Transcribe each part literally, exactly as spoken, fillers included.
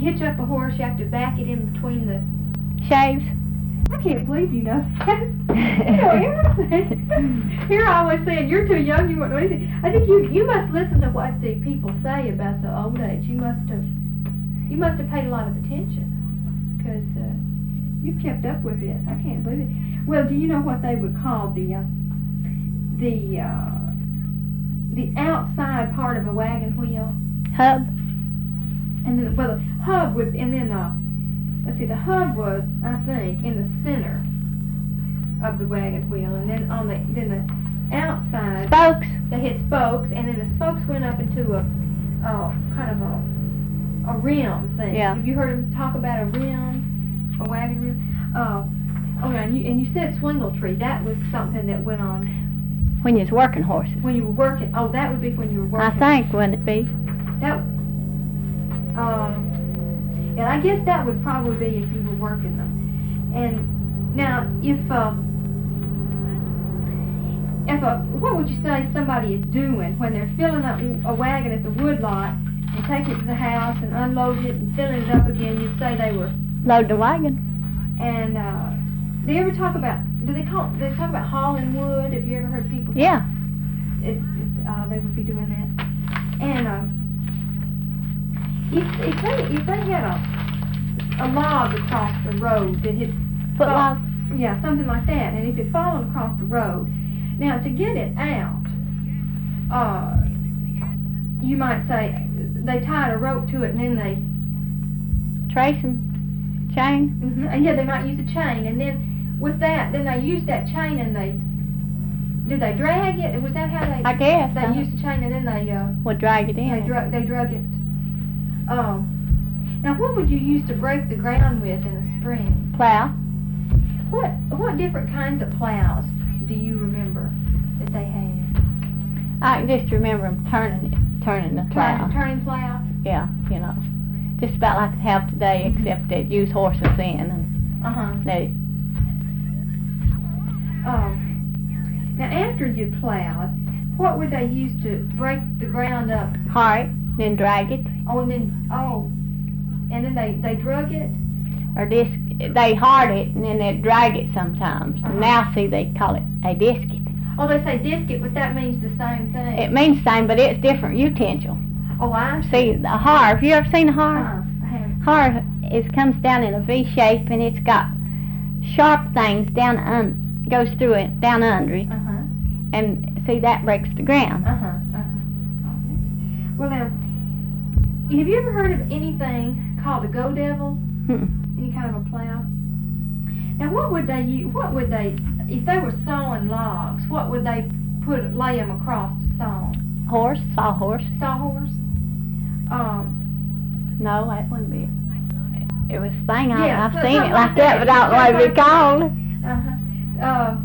hitch up a horse, you have to back it in between the shaves. I can't believe you know that. You know everything. Here I always saying, you're too young, you won't know anything. I think you you must listen to what the people say about the old age. You must have you must have paid a lot of attention, because uh, you've kept up with this. I can't believe it. Well, do you know what they would call the uh, the uh, the outside part of a wagon wheel? Hub. And then, well, the hub would, and then uh, let's see, the hub was, I think, in the center of the wagon wheel, and then on the then the outside Spokes. they had spokes, and then the spokes went up into a uh, kind of a a rim thing. Yeah. Have you heard them talk about a rim, a wagon rim? Uh, oh yeah, and you and you said swingle tree. That was something that went on When you was working horses. when you were working. Oh, that would be when you were I working. think, wouldn't it be? That. Uh, and I guess that would probably be if you were working them. And now, if uh, if uh, what would you say somebody is doing when they're filling up a wagon at the woodlot and take it to the house and unload it and filling it up again? You'd say they were. Load the wagon. And uh, do they ever talk about? Do they call? Do they talk about hauling wood? Have you ever heard people? Yeah. It, it, uh, they would be doing that. And uh, if if they if they had a a log across the road that had Foot log. yeah, something like that, and if it fallen across the road, now to get it out, uh, you might say they tied a rope to it and then they Trace and chain. mm-hmm, and yeah, they might use a chain, and then with that, then they used that chain and they did they drag it? Was that how they? I guess. They uh, used the chain and then they uh. would drag it in. They drug, they drug it. Um, now, what would you use to break the ground with in the spring? Plow. What what different kinds of plows do you remember that they had? I can just remember them turning it, turning the plow. Turning, turning plows? Yeah, you know, just about like they have today, Mhm. except they'd use horses in, and Uh-huh. they. Um, now, after you plowed, what would they use to break the ground up? Hard, then drag it, Oh, and then, oh, and then they, they drug it? or disc. They hard it, and then they drag it sometimes. Uh-huh. Now, see, they call it a disc it. Oh, they say disc it, but that means the same thing. It means the same, but it's different utensil. oh, I see. See, the har. Have you ever seen a har? Uh-huh. I haven't. Har is comes down in a V shape, and it's got sharp things down un goes through it down under it, Uh-huh. and see that breaks the ground. Uh-huh, uh-huh. Well, now, have you ever heard of anything called a go devil? Hmm. Any kind of a plow? Now, what would they use, what would they, if they were sawing logs, what would they put, lay them across to saw 'em? Horse, sawhorse. Sawhorse? Um, No, that wouldn't be it. It was a thing, I, Yeah, I've so- seen it something like like that, that. but I don't know what it'd be called. uh-huh. Uh,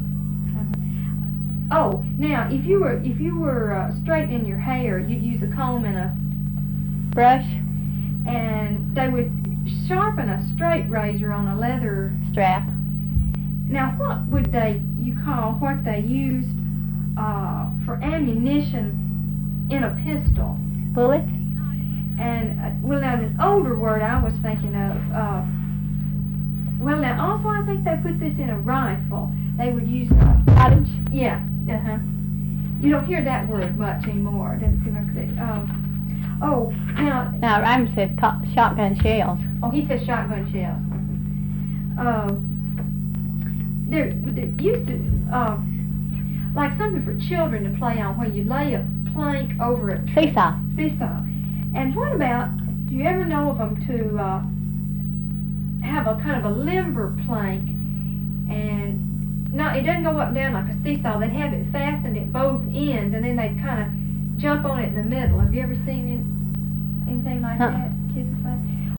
oh, now, if you were, if you were uh, straightening your hair, you'd use a comb and a Brush, and they would sharpen a straight razor on a leather. strap, Now, what would they, you call what they used uh, for ammunition in a pistol? bullet, And, uh, well, now, an older word I was thinking of, uh, well, now, also I think they put this in a rifle. They would use, uh, cottage, yeah, uh-huh. You don't hear that word much anymore. It doesn't seem like they, um, oh, now, now Rhyme said co- shotgun shells. oh, he says shotgun shells. Um, there, there used to, um, like something for children to play on, where you lay a plank over a Seesaw. seesaw. And what about, do you ever know of them to uh, have a kind of a limber plank, and no, it doesn't go up and down like a seesaw. They'd have it fastened at both ends, and then they'd kind of jump on it in the middle. Have you ever seen it, anything like Uh-uh. that? Kids are fun.